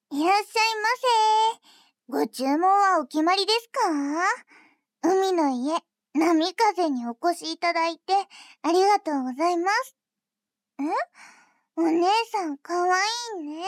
いらっしゃいませ。ご注文はお決まりですか？海の家、波風にお越しいただいてありがとうございます。え、お姉さんかわいいね。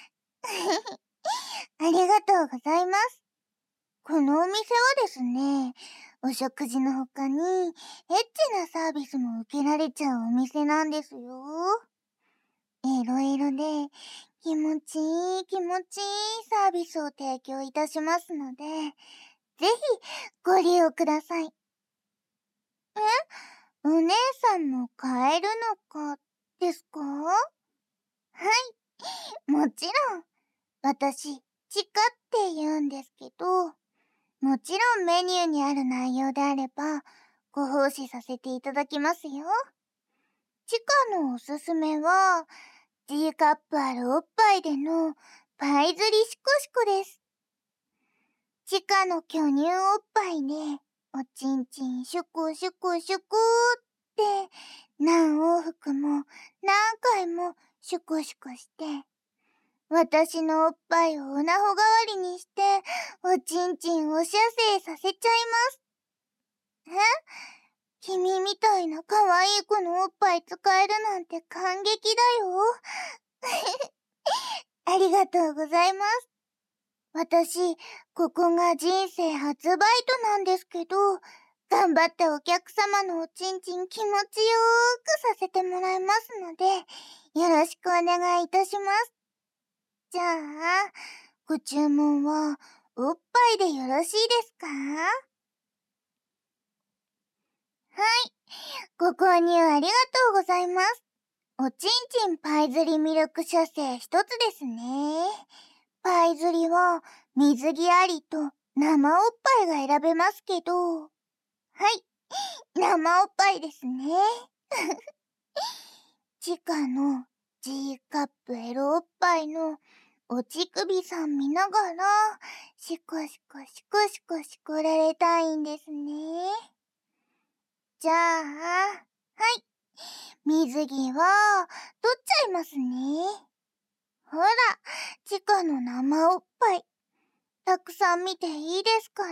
ありがとうございます。このお店はですね、お食事の他にエッチなサービスも受けられちゃうお店なんですよ。いろいろで気持ちいいサービスを提供いたしますので、ぜひご利用ください。お姉さんも買えるのかですか？はい、もちろん。私、チカって言うんですけど、もちろんメニューにある内容であれば、ご奉仕させていただきますよ。チカのおすすめは、G カップあるおっぱいでのパイ釣りシコシコです。チカの巨乳おっぱいで、おちんちんシュコシュコシュコって、何往復も何回もシュコシュコして、私のおっぱいをオナホ代わりにして、おちんちんを射精させちゃいます。君みたいな可愛い子のおっぱい使えるなんて感激だよ。ありがとうございます。私、ここが人生初バイトなんですけど、頑張ってお客様のおちんちん気持ちよーくさせてもらいますので、よろしくお願いいたします。じゃあ、ご注文はおっぱいでよろしいですか？はい、ご購入ありがとうございます。おちんちんパイ釣りミルク射精一つですね。パイ釣りは水着ありと生おっぱいが選べますけど、はい、生おっぱいですね。地下の G カップ L おっぱいのお乳首さん見ながら、シコシコシコシコシコられたいんですね。じゃあ、はい、水着は取っちゃいますね。ほら、地下の生おっぱい、たくさん見ていいですから。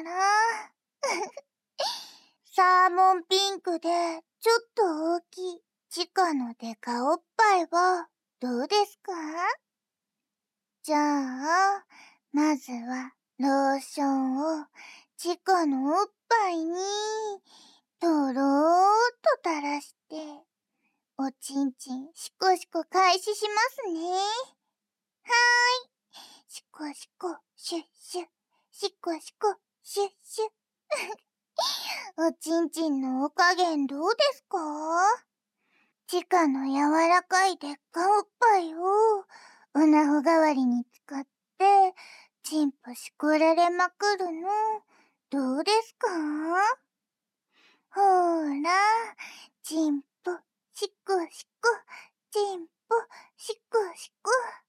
サーモンピンクでちょっと大きい地下のデカおっぱいはどうですか？じゃあ、まずはローションを地下のおっぱいにとろーっと垂らして、おちんちんシコシコ開始しますね。はーい。シコシコシュッシュ、シコシコシュッシュ。おちんちんのお加減どうですか？地下の柔らかいでっかおっぱいをおなほ代わりに使ってチンポしこられまくるのどうですか？ほーら、チンポシコシコ、チンポシコシコ。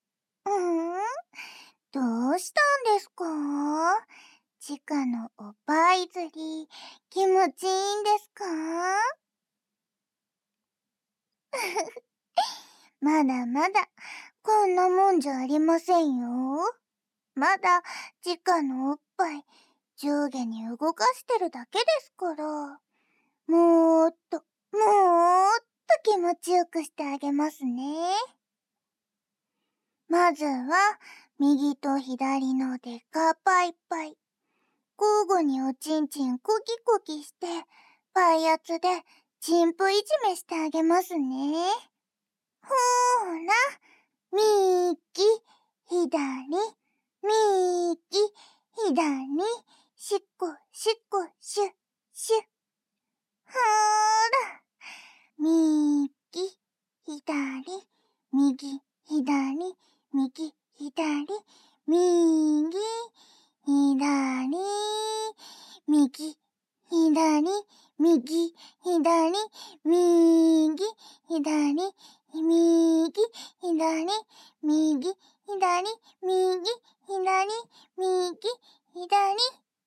どうしたんですか？地下のおっぱい釣り気持ちいいんですか？まだまだ、こんなもんじゃありませんよ。まだ、地下のおっぱい、上下に動かしてるだけですから。もーっと、もーっと気持ちよくしてあげますね。まずは、右と左のデカパイパイ。交互におちんちんコキコキして、パイ圧で、チンポいじめしてあげますね。ほーら、右、左、右、左、シコ、シコ、シュ、シュ。ほーら、右、左、右、左、右、左、右、左、右、左、右、左、右、左、右、左、右、左、右、左。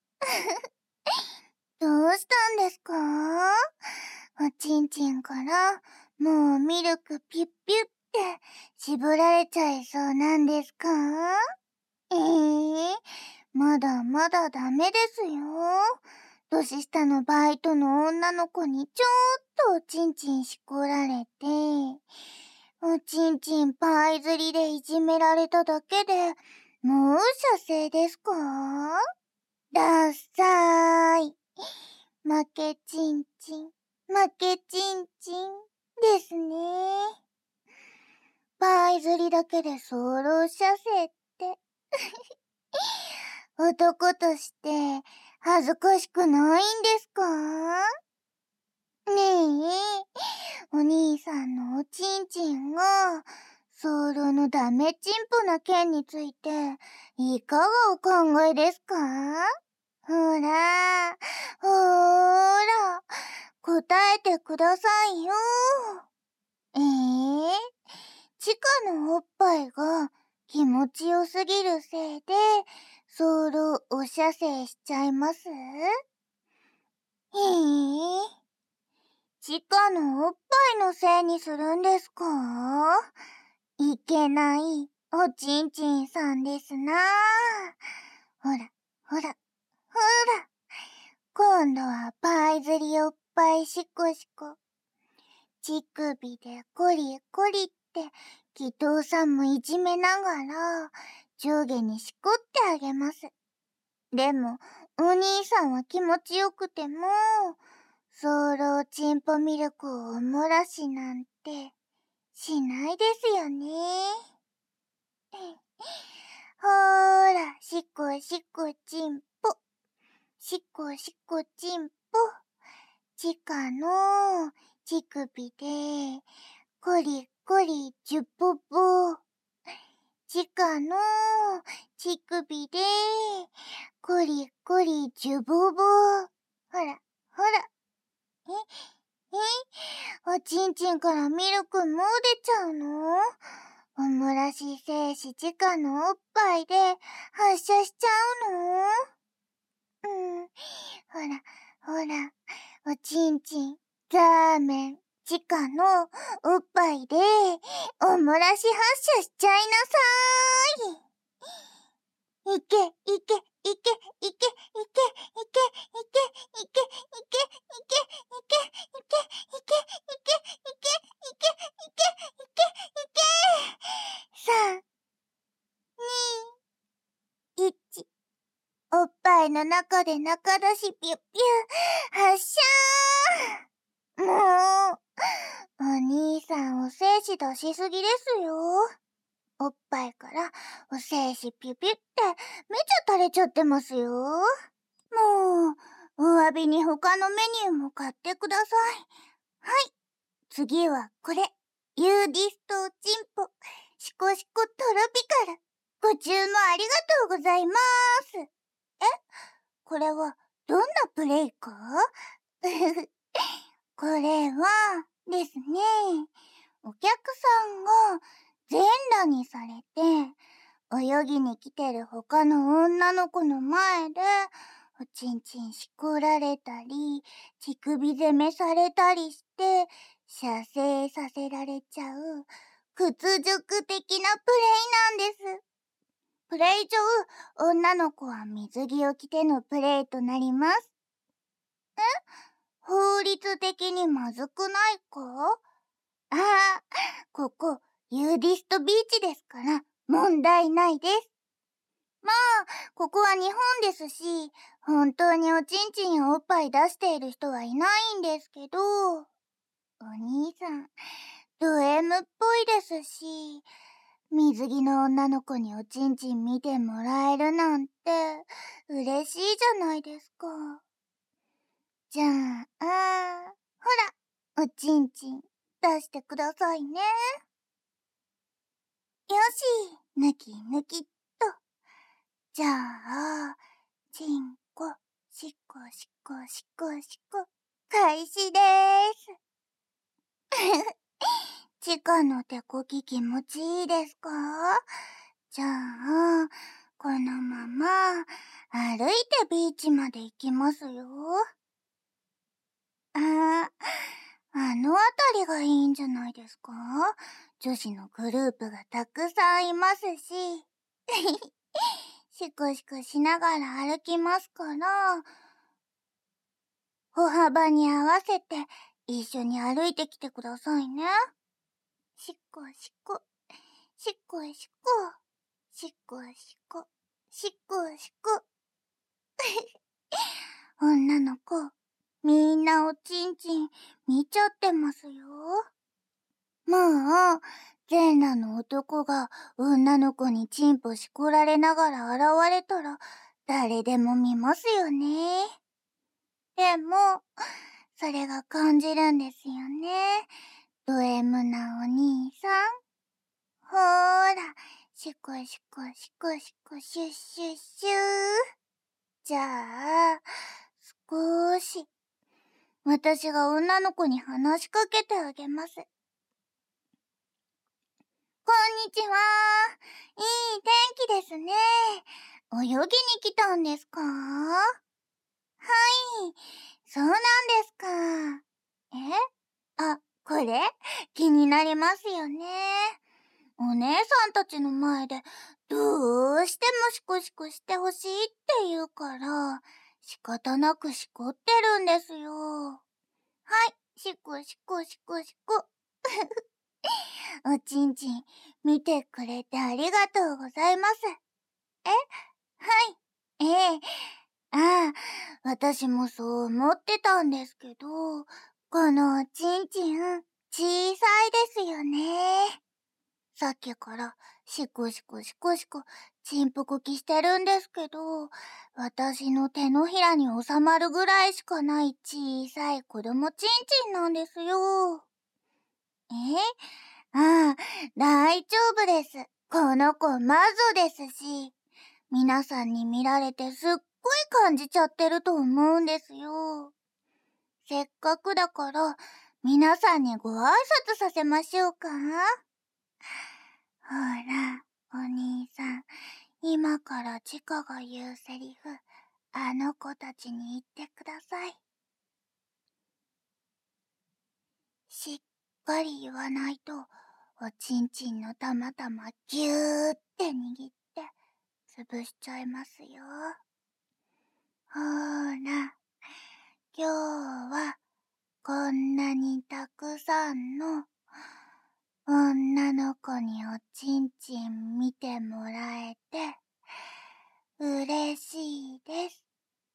どうしたんですか？おちんちんからもうミルクピュッピュって絞られちゃいそうなんですか？ まだまだダメですよ。年下のバイトの女の子にちょっとおちんちんしこられて、おちんちんパイ釣りでいじめられただけで、もう射精ですか？ダッサーい。負けちんちん、負けちんちんですね。パイ釣りだけでソロ射精って。男として恥ずかしくないんですか？ねえ、お兄さんのおちんちんが、ソロのダメチンポな件について、いかがお考えですか？ほら、ほーら、答えてくださいよ。チカのおっぱいが気持ちよすぎるせいで、ソロお射精しちゃいます？チカのおっぱいのせいにするんですか？いけないおちんちんさんですな。ほら、ほら、ほら。今度はパイ釣りおっぱいしこしこ。乳首でコリコリって祈祷さんもいじめながら上下にしこってあげます。でもお兄さんは気持ちよくてもソロチンポミルクをお漏らしなんてしないですよね。ほーら、しこしこチンポ。しこしこチンポ。チカの乳首でコリコリジュポポ。チカの乳首でコリコリジュボボ。ほら、ほら。おちんちんからミルクもう出ちゃうの？おもらし精子チカのおっぱいで発射しちゃうの？ほら、ほら、おちんちん、ザーメン、チカのおっぱいでおもらし発射しちゃいなさーい。いけ、いけ、いけ、いけ、いけ、いけ、いけ、いけ、いけ、いけ、いけ、いけ、いけ、いけ、いけ、いけ、いけ、3、2、1。おっぱいの中で中出しピュッピュ発射ー。もう、お兄さんお精子出しすぎですよ。おっぱいからお精子ピュピュってめちゃ垂れちゃってますよ。もう、お詫びに他のメニューも買ってください。はい、次はこれ。ユーディストチンポ、シコシコトロピカル。ご注文ありがとうございます。これはどんなプレイか？これはですね、お客さんが全裸にされて、泳ぎに来てる他の女の子の前で、おちんちんしこられたり、乳首攻めされたりして、射精させられちゃう、屈辱的なプレイなんです。プレイ上、女の子は水着を着てのプレイとなります。法律的にまずくないか？ああ、ここ、ユーディストビーチですから、問題ないです。まあ、ここは日本ですし、本当におちんちんやおっぱい出している人はいないんですけど、お兄さん、ド M っぽいですし、水着の女の子におちんちん見てもらえるなんて、嬉しいじゃないですか。じゃあ、ほら、おちんちん出してくださいね。よし、ぬきぬきっと。じゃあ、ちんこ、しこしこしこしこ、開始でーす。チカの手こき気持ちいいですか？じゃあ、このまま歩いてビーチまで行きますよ。あのあたりがいいんじゃないですか？女子のグループがたくさんいますし。 シクシクしながら歩きますから、歩幅に合わせて一緒に歩いてきてくださいね。しっこしっこ、しっこしっこ、しっこしっこ、しっこしっこ。女の子、みんなおちんちん見ちゃってますよ。もう、全裸の男が女の子にチンポしこられながら現れたら誰でも見ますよね。でも、それが感じるんですよね。ド M なお兄さん。ほーら、シコシコシコシコシュッシュッシュー。じゃあ、少し、私が女の子に話しかけてあげます。こんにちは。いい天気ですね。泳ぎに来たんですか？はい、そうなんですか。これ気になりますよね。お姉さんたちの前でどうしてもシコシコしてほしいって言うから仕方なくしこってるんですよ。はい、シコシコシコシコ。おちんちん見てくれてありがとうございます。え、はい、ええ。ああ、私もそう思ってたんですけど、このおちんちん小さいですよね。さっきからシコシコシコシコチンポコキしてるんですけど、私の手のひらに収まるぐらいしかない小さい子供ちんちんなんですよ。ああ、大丈夫です。この子魔女ですし、皆さんに見られてすっごい感じちゃってると思うんですよ。せっかくだから皆さんにご挨拶させましょうか。ほら、お兄さん、今からチカが言うセリフ、あの子たちに言ってください。しっかり言わないと、おちんちんのたまたまぎゅーって握って潰しちゃいますよ。ほーら、今日はこんなにたくさんの女の子におちんちん見てもらえて嬉しいです。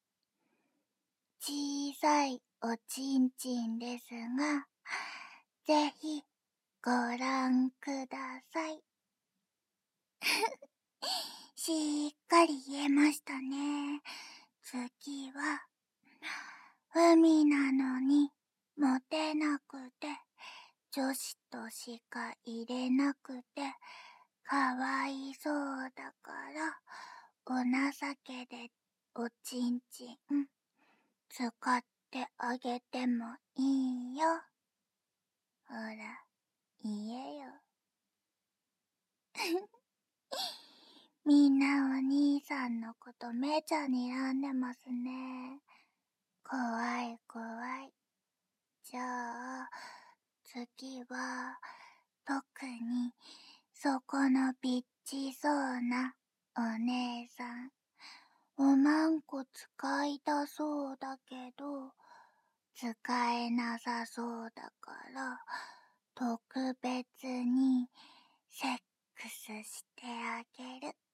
小さいおちんちんですが、ぜひご覧ください。しっかり言えましたね。次は、海なのにモテなくて、女子としか入れなくて、かわいそうだから、お情けでおちんちん使ってあげてもいいよ。ほら、言えよ。みんなお兄さんのことめちゃ睨んでますね。怖い怖い。じゃあ、次は、特に、そこのピッチそうなお姉さん。おまんこ使いたそうだけど、使えなさそうだから、特別にセックスしてあげる。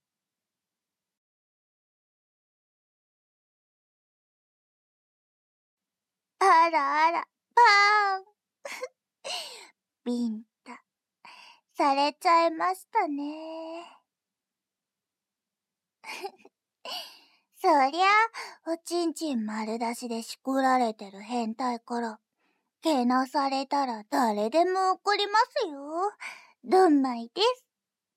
あらあら、パーン。ビンタ、されちゃいましたね。そりゃ、おちんちん丸出しでしこられてる変態から、けなされたら誰でも怒りますよ。どんまいです。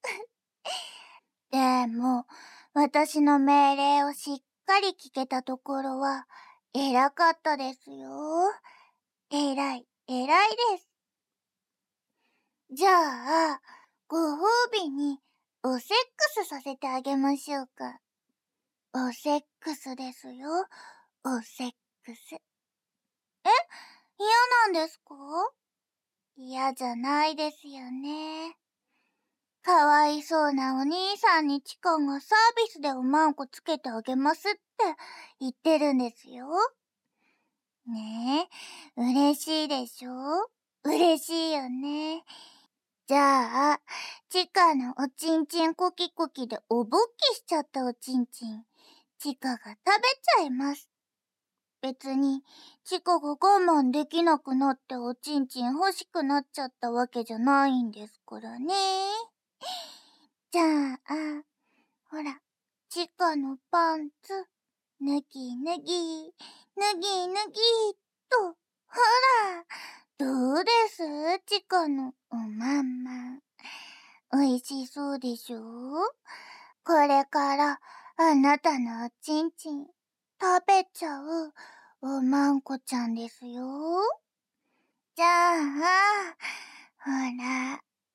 でも、私の命令をしっかり聞けたところは、偉かったですよ。偉い、偉いです。じゃあ、ご褒美におセックスさせてあげましょうか。おセックスですよ。おセックス。嫌なんですか？嫌じゃないですよね。 かわいそうなお兄さんにチカがサービスでおまんこつけてあげますって言ってるんですよ。ねえ、嬉しいでしょ？嬉しいよね。じゃあ、チカのおちんちんコキコキでおぼっきしちゃったおちんちん、チカが食べちゃいます。別に、チカが我慢できなくなっておちんちん欲しくなっちゃったわけじゃないんですからね。じゃあ、ほら、チカのパンツ、脱ぎ脱ぎ、脱ぎ脱ぎと、ほら、どうですチカのおまんま。おいしそうでしょ？これからあなたのおちんちん食べちゃうおまんこちゃんですよ。じゃあ、ほら、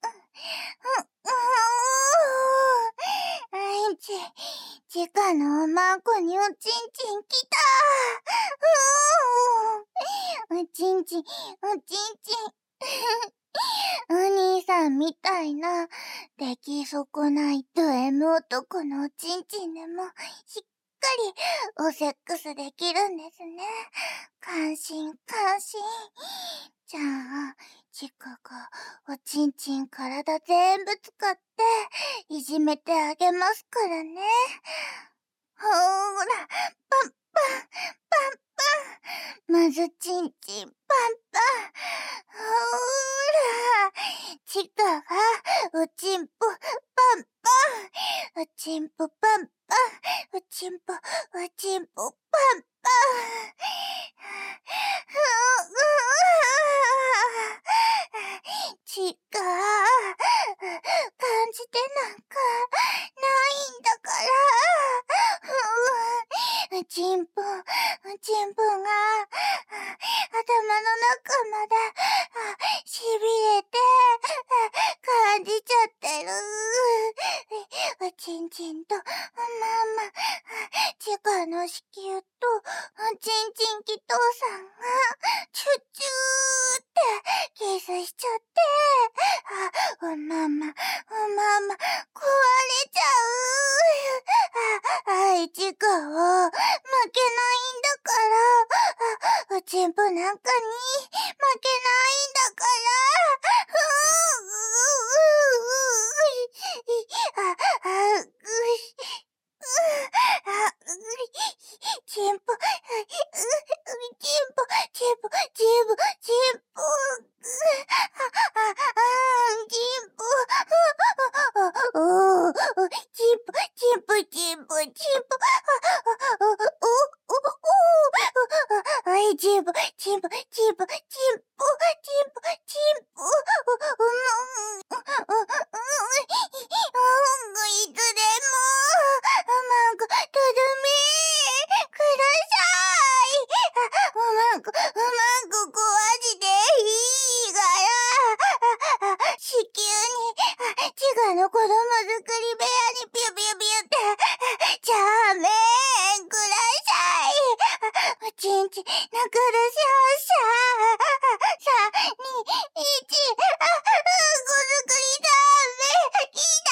チカのおまんこにおちんちんきた。おちんちん、おちんちん。お兄さんみたいな出来損ないド M 男のおちんちんでもしっかりおセックスできるんですね。感心感心。じゃあ、チカがおちんちん体全部使っていじめてあげますからね。ほーら、パンパン、パンパン。まずちんちん、パンパン。ほーら、チカがおちんぽ、パンパン。おちんぽ、パンパン。おちんぽ、おちんぽ、パンパン。チカ、感じてなんかないんだから。ちんぽが頭の中までしびれて感じちゃってる。おちんちんとまんまチカの子宮とおちんちんき父さんがチュッチューってキスしちゃっておまんま壊れちゃう。チカは負けないんだから。おちんぽなんかに負けないんだから。チンポ、チンポ、チンポ、おー、チンポ、チンポ、いつでも、マンコ、とどめ、ください。壊していいから、子宮に、チカの子供作り部屋にピュピュピュって、チャーメンください。おちんちん、なくるしょしゃ。3、2、1、子作りだめ、きた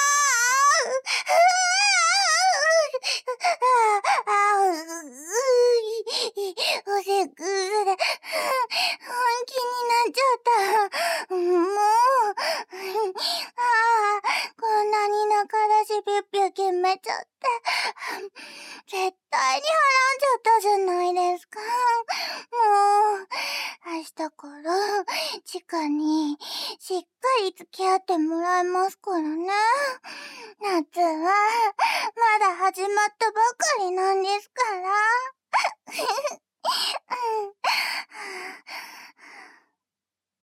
おせっくすで、本気になっちゃった。もう、こんなに中出しピュッピュ決めちゃって、絶対に払んじゃったじゃないですか。もう、明日からチカにしっかり付き合ってもらいますからね。夏はまだ始まったばかりなんですから。